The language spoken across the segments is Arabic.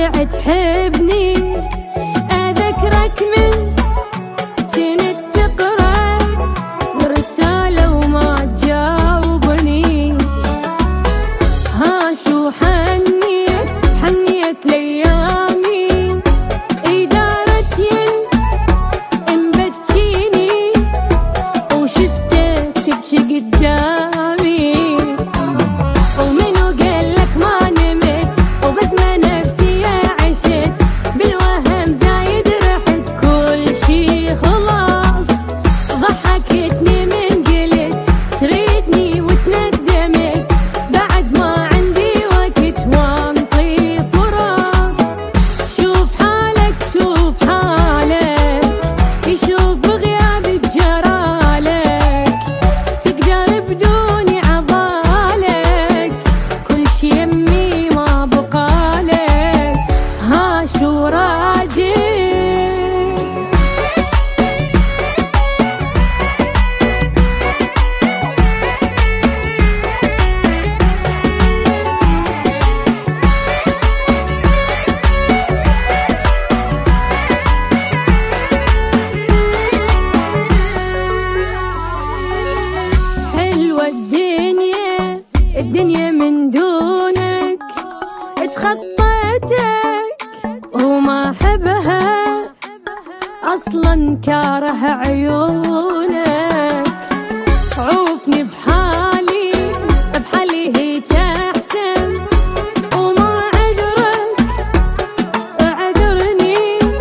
بعد تحبني، أذكرك من كنت تقرأ رسالة وما تجاوبني. ها شو حنيت لأيامي، إدارة مبتشيني وشفتك تبكي قدامي. ومنو قالك ما نمت وبسمة نفسي عشت، بالوهم زايد رحت كل شي خلاص. ضحكتني من قلت تريدني وتندمت، بعد ما عندي وقت وانطي فرص. شوف حالك يشوف بغيابك جرالك، تقدر بدوني عضالك، كل شي يمي ما بقالك. ها شو راجل حلوة الدنيا من دونك، اتخطيتك وما احبها اصلا، كاره عيونك. عوفني بحالي هيك احسن، وما عذرني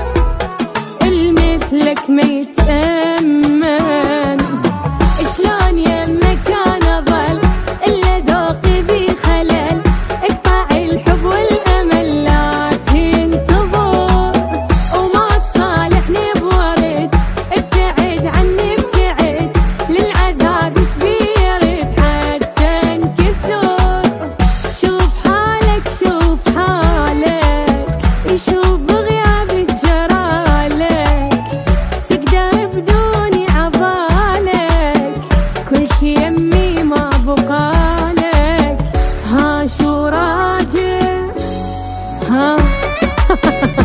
المثلك ما يتأمن. شلون يمك انا ظل الا ذوقي بي خلل، اقطع الحب والامل لا تنتظر، وما تصالحني بورد، ابتعد عني ابتعد، للعذاب ايش بيرد حتى انكسر. شوف حالك يشوف بغيابك جرالك، تقدر بدوني عضالك، كل شي يمي ما بقالك. ها شو راجل ها